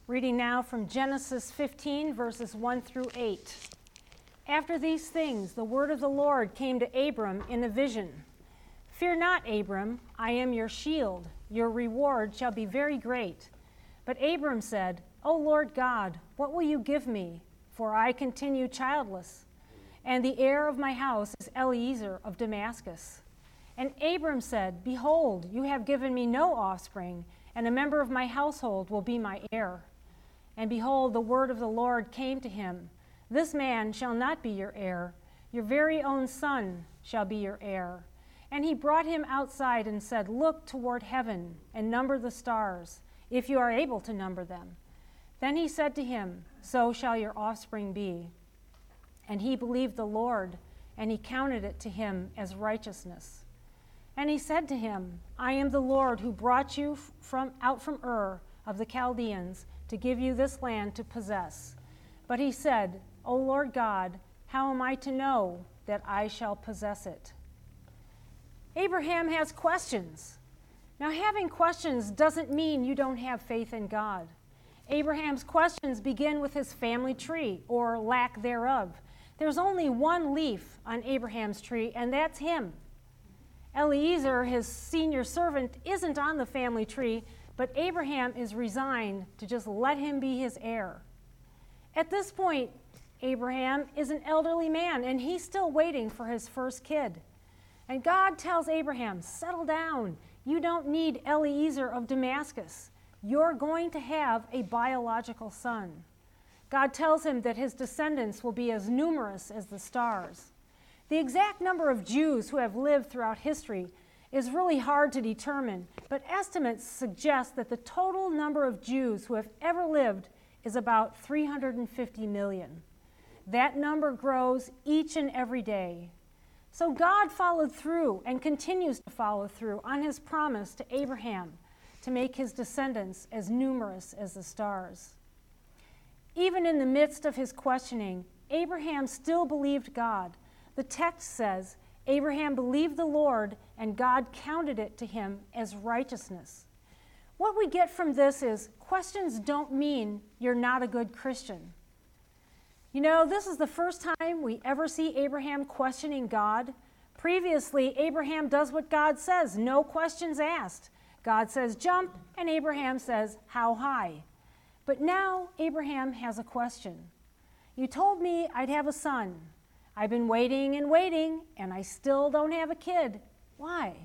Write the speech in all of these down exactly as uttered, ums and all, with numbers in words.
Reading now from Genesis fifteen, verses one through eight. After these things, the word of the Lord came to Abram in a vision. Fear not, Abram, I am your shield. Your reward shall be very great. But Abram said, O Lord God, what will you give me? For I continue childless. And the heir of my house is Eliezer of Damascus. And Abram said, Behold, you have given me no offspring, and a member of my household will be my heir. And behold, the word of the Lord came to him. This man shall not be your heir. Your very own son shall be your heir. And he brought him outside and said, Look toward heaven and number the stars, if you are able to number them. Then he said to him, So shall your offspring be. And he believed the Lord, and he counted it to him as righteousness. And he said to him, I am the Lord who brought you from out from Ur of the Chaldeans to give you this land to possess. But he said, O Lord God, how am I to know that I shall possess it? Abraham has questions. Now, having questions doesn't mean you don't have faith in God. Abraham's questions begin with his family tree, or lack thereof. There's only one leaf on Abraham's tree, and that's him. Eliezer, his senior servant, isn't on the family tree, but Abraham is resigned to just let him be his heir. At this point, Abraham is an elderly man, and he's still waiting for his first kid. And God tells Abraham, settle down. You don't need Eliezer of Damascus. You're going to have a biological son. God tells him that his descendants will be as numerous as the stars. The exact number of Jews who have lived throughout history is really hard to determine, but estimates suggest that the total number of Jews who have ever lived is about three hundred fifty million. That number grows each and every day. So God followed through and continues to follow through on his promise to Abraham to make his descendants as numerous as the stars. Even in the midst of his questioning, Abraham still believed God. The text says, Abraham believed the Lord, and God counted it to him as righteousness. What we get from this is questions don't mean you're not a good Christian. You know, this is the first time we ever see Abraham questioning God. Previously, Abraham does what God says, no questions asked. God says jump, and Abraham says how high. But now Abraham has a question. You told me I'd have a son. I've been waiting and waiting, and I still don't have a kid. Why?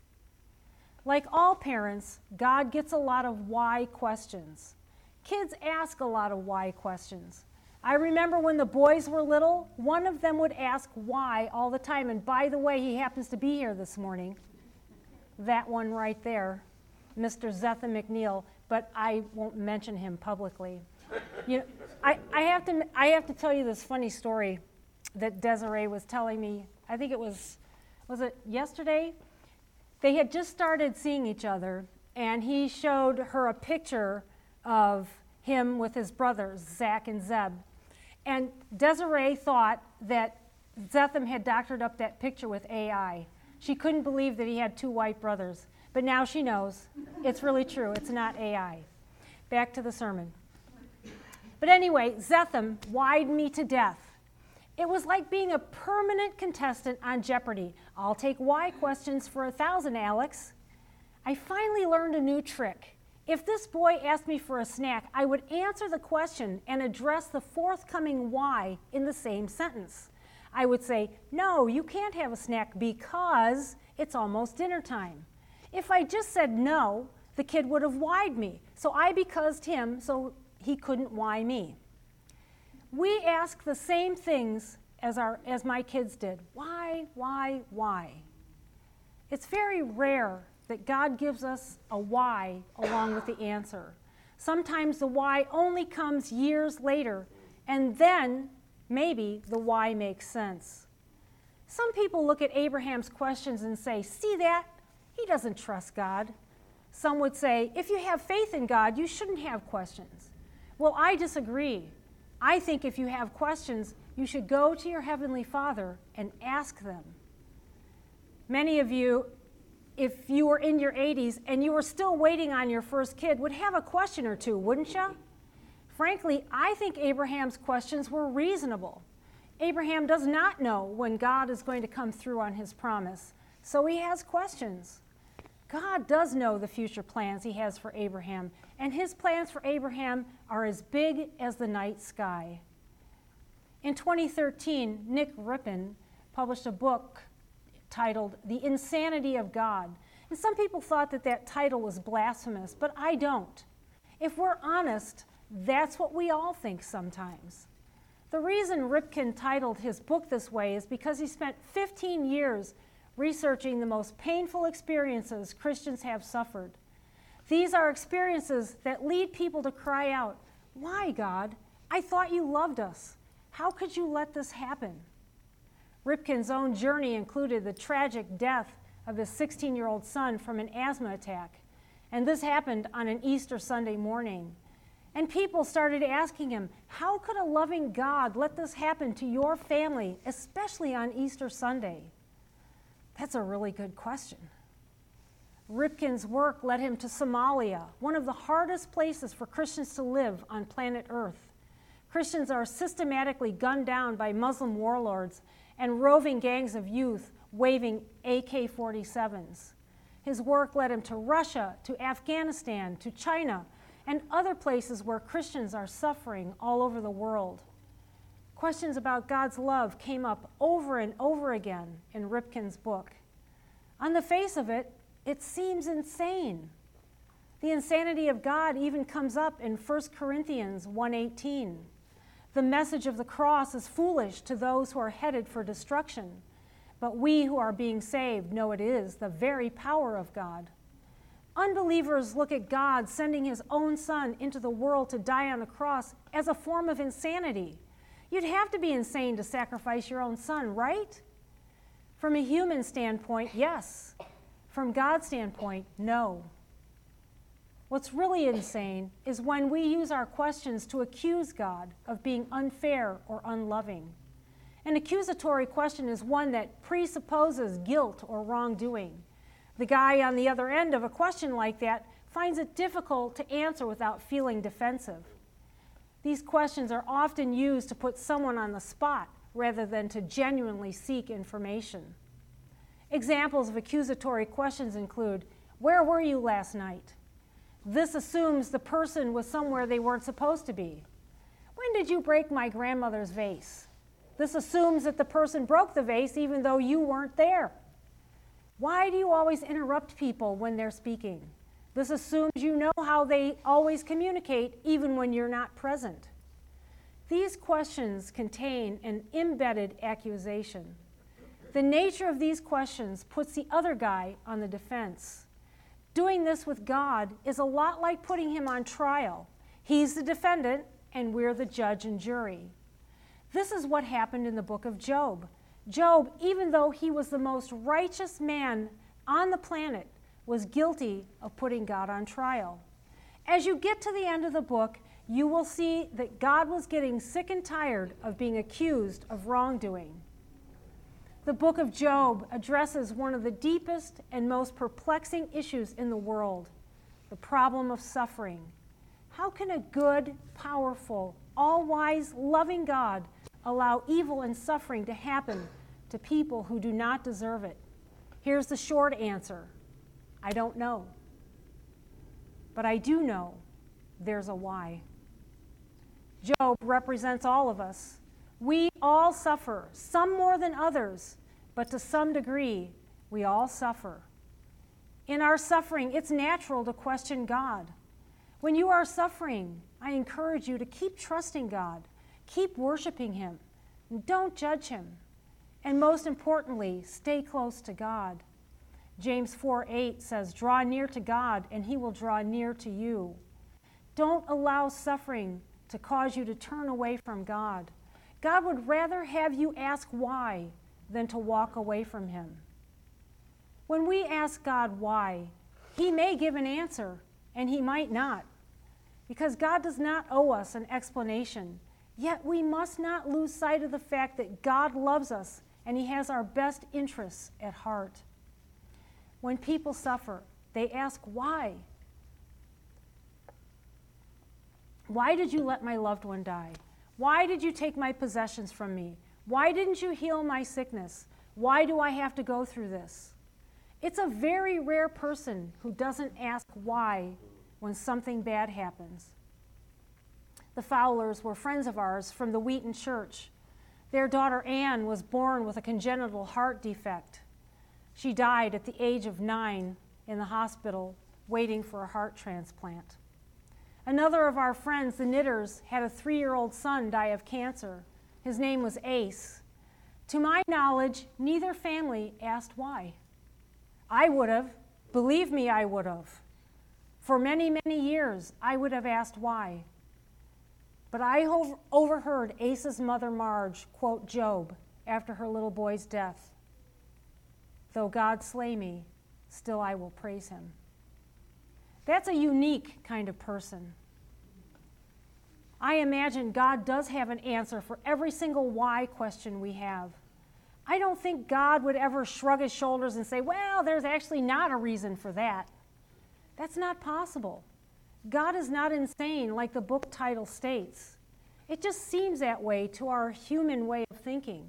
Like all parents, God gets a lot of why questions. Kids ask a lot of why questions. I remember when the boys were little, one of them would ask why all the time. And by the way, he happens to be here this morning. That one right there, Mister Zetha McNeil, but I won't mention him publicly. You know, I, I, have to, I have to tell you this funny story that Desiree was telling me. I think it was, was it yesterday? They had just started seeing each other, and he showed her a picture of him with his brothers, Zach and Zeb. And Desiree thought that Zetham had doctored up that picture with A I. She couldn't believe that he had two white brothers. But now she knows. It's really true. It's not A I. Back to the sermon. But anyway, Zetham why'd me to death. It was like being a permanent contestant on Jeopardy. I'll take why questions for a thousand, Alex. I finally learned a new trick. If this boy asked me for a snack, I would answer the question and address the forthcoming why in the same sentence. I would say, no, you can't have a snack because it's almost dinner time. If I just said no, the kid would have why'd me. So I becaused him so he couldn't why me. We ask the same things as, our, as my kids did. Why, why, why? It's very rare that God gives us a why along with the answer. Sometimes the why only comes years later, and then maybe the why makes sense. Some people look at Abraham's questions and say, see that? He doesn't trust God. Some would say, if you have faith in God, you shouldn't have questions. Well, I disagree. I think if you have questions, you should go to your Heavenly Father and ask them. Many of you, if you were in your eighties and you were still waiting on your first kid, would have a question or two, wouldn't you? Frankly, I think Abraham's questions were reasonable. Abraham does not know when God is going to come through on his promise, so he has questions. God does know the future plans he has for Abraham, and his plans for Abraham are as big as the night sky. In twenty thirteen, Nick Rippin published a book titled The Insanity of God. And some people thought that that title was blasphemous, but I don't. If we're honest, that's what we all think sometimes. The reason Ripken titled his book this way is because he spent fifteen years researching the most painful experiences Christians have suffered. These are experiences that lead people to cry out, "Why, God? I thought you loved us. How could you let this happen?" Ripken's own journey included the tragic death of his sixteen-year-old son from an asthma attack, and this happened on an Easter Sunday morning. And people started asking him, how could a loving God let this happen to your family, especially on Easter Sunday? That's a really good question. Ripken's work led him to Somalia, one of the hardest places for Christians to live on planet Earth. Christians are systematically gunned down by Muslim warlords and roving gangs of youth waving A K forty-sevens. His work led him to Russia, to Afghanistan, to China, and other places where Christians are suffering all over the world. Questions about God's love came up over and over again in Ripken's book. On the face of it, it seems insane. The insanity of God even comes up in First Corinthians one eighteen. The message of the cross is foolish to those who are headed for destruction, but we who are being saved know it is the very power of God. Unbelievers look at God sending his own son into the world to die on the cross as a form of insanity. You'd have to be insane to sacrifice your own son, right? From a human standpoint, yes. From God's standpoint, no. What's really insane is when we use our questions to accuse God of being unfair or unloving. An accusatory question is one that presupposes guilt or wrongdoing. The guy on the other end of a question like that finds it difficult to answer without feeling defensive. These questions are often used to put someone on the spot rather than to genuinely seek information. Examples of accusatory questions include, "Where were you last night?" This assumes the person was somewhere they weren't supposed to be. "When did you break my grandmother's vase?" This assumes that the person broke the vase even though you weren't there. "Why do you always interrupt people when they're speaking?" This assumes you know how they always communicate even when you're not present. These questions contain an embedded accusation. The nature of these questions puts the other guy on the defense. Doing this with God is a lot like putting him on trial. He's the defendant, and we're the judge and jury. This is what happened in the book of Job. Job, even though he was the most righteous man on the planet, was guilty of putting God on trial. As you get to the end of the book, you will see that God was getting sick and tired of being accused of wrongdoing. The book of Job addresses one of the deepest and most perplexing issues in the world, the problem of suffering. How can a good, powerful, all-wise, loving God allow evil and suffering to happen to people who do not deserve it? Here's the short answer. I don't know. But I do know there's a why. Job represents all of us. We all suffer, some more than others, but to some degree, we all suffer. In our suffering, it's natural to question God. When you are suffering, I encourage you to keep trusting God, keep worshiping him, and don't judge him. And most importantly, stay close to God. James four eight says, "Draw near to God, and he will draw near to you." Don't allow suffering to cause you to turn away from God. God would rather have you ask why than to walk away from him. When we ask God why, he may give an answer, and he might not, because God does not owe us an explanation. Yet we must not lose sight of the fact that God loves us, and he has our best interests at heart. When people suffer, they ask why. Why did you let my loved one die? Why did you take my possessions from me? Why didn't you heal my sickness? Why do I have to go through this? It's a very rare person who doesn't ask why when something bad happens. The Fowlers were friends of ours from the Wheaton Church. Their daughter Anne was born with a congenital heart defect. She died at the age of nine in the hospital waiting for a heart transplant. Another of our friends, the Knitters, had a three-year-old son die of cancer. His name was Ace. To my knowledge, neither family asked why. I would have. Believe me, I would have. For many, many years, I would have asked why. But I overheard Ace's mother, Marge, quote Job after her little boy's death. Though God slay me, still I will praise him. That's a unique kind of person. I imagine God does have an answer for every single why question we have. I don't think God would ever shrug his shoulders and say, well, there's actually not a reason for that. That's not possible. God is not insane like the book title states. It just seems that way to our human way of thinking.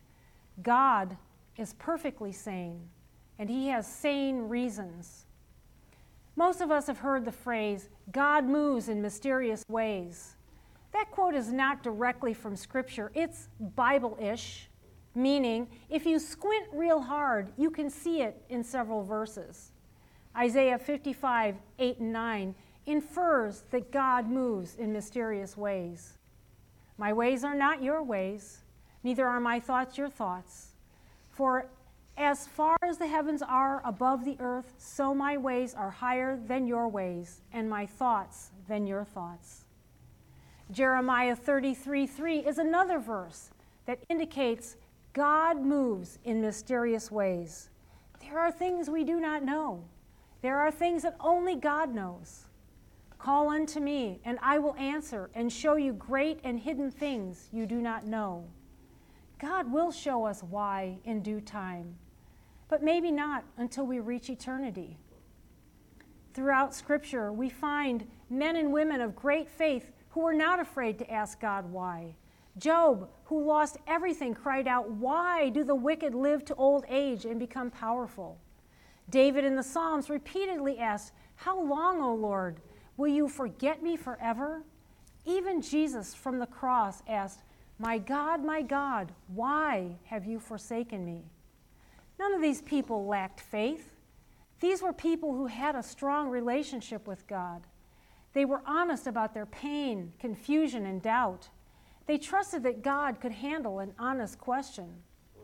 God is perfectly sane, and he has sane reasons. Most of us have heard the phrase, God moves in mysterious ways. That quote is not directly from Scripture. It's Bible-ish, meaning if you squint real hard, you can see it in several verses. Isaiah fifty-five, eight and nine infers that God moves in mysterious ways. My ways are not your ways, neither are my thoughts your thoughts. For as far as the heavens are above the earth, so my ways are higher than your ways, and my thoughts than your thoughts. Jeremiah thirty-three, three is another verse that indicates God moves in mysterious ways. There are things we do not know. There are things that only God knows. Call unto me, and I will answer and show you great and hidden things you do not know. God will show us why in due time, but maybe not until we reach eternity. Throughout Scripture, we find men and women of great faith who were not afraid to ask God why. Job, who lost everything, cried out, "Why do the wicked live to old age and become powerful?" David in the Psalms repeatedly asked, "How long, O Lord, will you forget me forever?" Even Jesus from the cross asked, "My God, my God, why have you forsaken me?" None of these people lacked faith. These were people who had a strong relationship with God. They were honest about their pain, confusion, and doubt. They trusted that God could handle an honest question.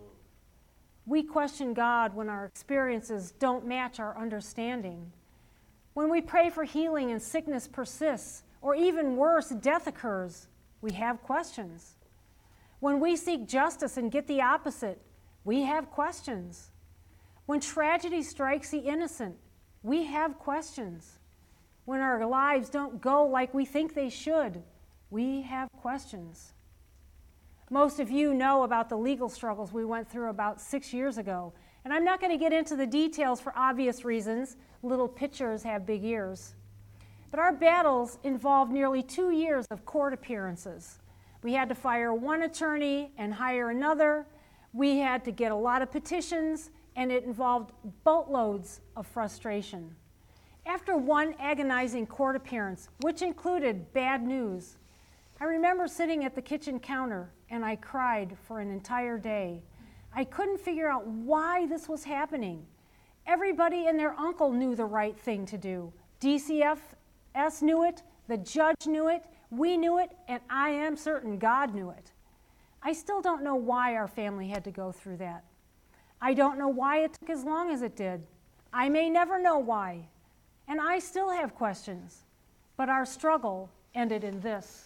We question God when our experiences don't match our understanding. When we pray for healing and sickness persists, or even worse, death occurs, we have questions. When we seek justice and get the opposite, we have questions. When tragedy strikes the innocent, we have questions. When our lives don't go like we think they should, we have questions. Most of you know about the legal struggles we went through about six years ago, and I'm not going to get into the details for obvious reasons. Little pitchers have big ears. But our battles involved nearly two years of court appearances. We had to fire one attorney and hire another. We had to get a lot of petitions, and it involved boatloads of frustration. After one agonizing court appearance, which included bad news, I remember sitting at the kitchen counter, and I cried for an entire day. I couldn't figure out why this was happening. Everybody and their uncle knew the right thing to do. D C F S knew it, the judge knew it, we knew it, and I am certain God knew it. I still don't know why our family had to go through that. I don't know why it took as long as it did. I may never know why, and I still have questions, but our struggle ended in this.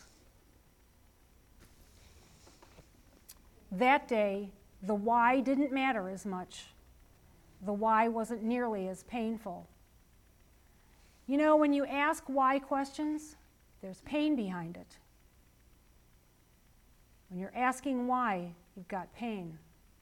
That day, the why didn't matter as much. The why wasn't nearly as painful. You know, when you ask why questions, there's pain behind it. When you're asking why, you've got pain.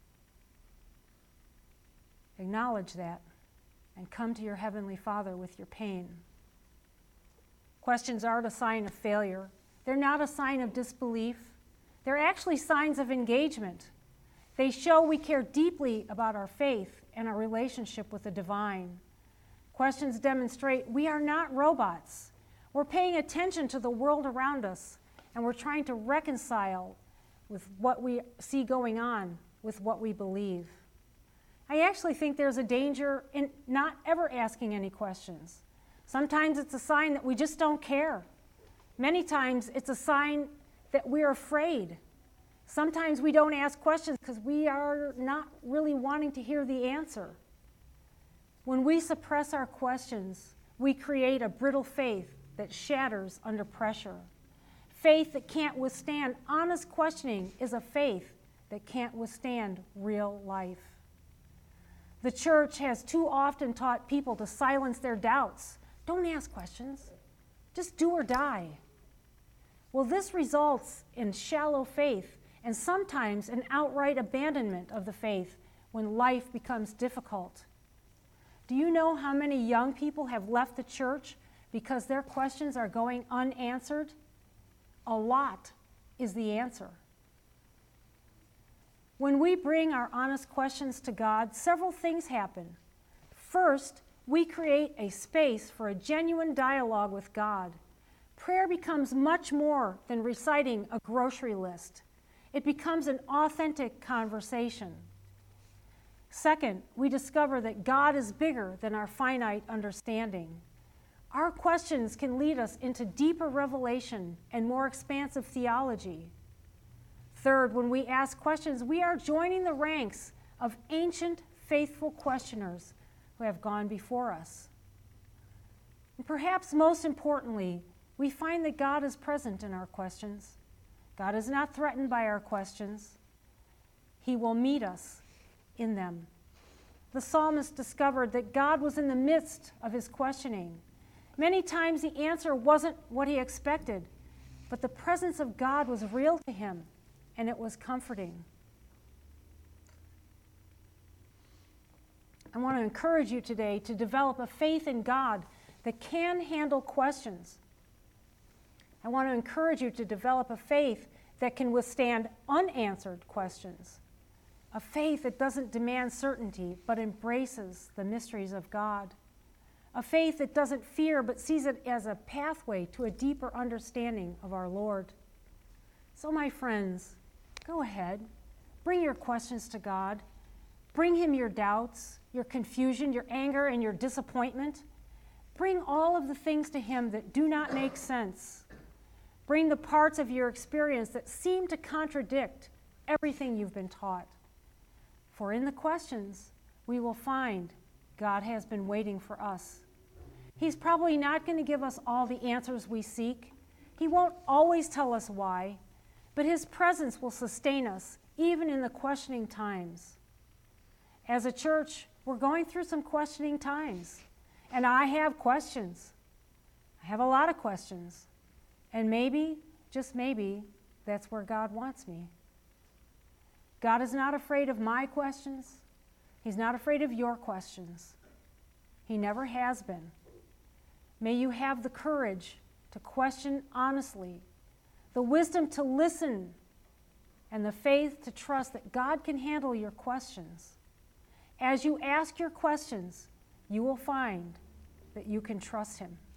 Acknowledge that and come to your Heavenly Father with your pain. Questions aren't a sign of failure. They're not a sign of disbelief. They're actually signs of engagement. They show we care deeply about our faith and our relationship with the divine. Questions demonstrate we are not robots. We're paying attention to the world around us, and we're trying to reconcile with what we see going on with what we believe. I actually think there's a danger in not ever asking any questions. Sometimes it's a sign that we just don't care. Many times it's a sign that we're afraid. Sometimes we don't ask questions because we are not really wanting to hear the answer. When we suppress our questions, we create a brittle faith that shatters under pressure. Faith that can't withstand honest questioning is a faith that can't withstand real life. The church has too often taught people to silence their doubts. Don't ask questions. Just do or die. Well, this results in shallow faith and sometimes an outright abandonment of the faith when life becomes difficult. Do you know how many young people have left the church because their questions are going unanswered? A lot is the answer. When we bring our honest questions to God, several things happen. First, we create a space for a genuine dialogue with God. Prayer becomes much more than reciting a grocery list. It becomes an authentic conversation. Second, we discover that God is bigger than our finite understanding. Our questions can lead us into deeper revelation and more expansive theology. Third, when we ask questions, we are joining the ranks of ancient, faithful questioners who have gone before us. And perhaps most importantly, we find that God is present in our questions. God is not threatened by our questions. He will meet us in them. The psalmist discovered that God was in the midst of his questioning. Many times the answer wasn't what he expected, but the presence of God was real to him, and it was comforting. I want to encourage you today to develop a faith in God that can handle questions. I want to encourage you to develop a faith that can withstand unanswered questions. A faith that doesn't demand certainty but embraces the mysteries of God. A faith that doesn't fear but sees it as a pathway to a deeper understanding of our Lord. So, my friends, go ahead. Bring your questions to God. Bring him your doubts, your confusion, your anger, and your disappointment. Bring all of the things to him that do not make sense. Bring the parts of your experience that seem to contradict everything you've been taught. For in the questions, we will find God has been waiting for us. He's probably not going to give us all the answers we seek. He won't always tell us why, but his presence will sustain us even in the questioning times. As a church, we're going through some questioning times, and I have questions. I have a lot of questions. And maybe, just maybe, that's where God wants me. God is not afraid of my questions. He's not afraid of your questions. He never has been. May you have the courage to question honestly, the wisdom to listen, and the faith to trust that God can handle your questions. As you ask your questions, you will find that you can trust him.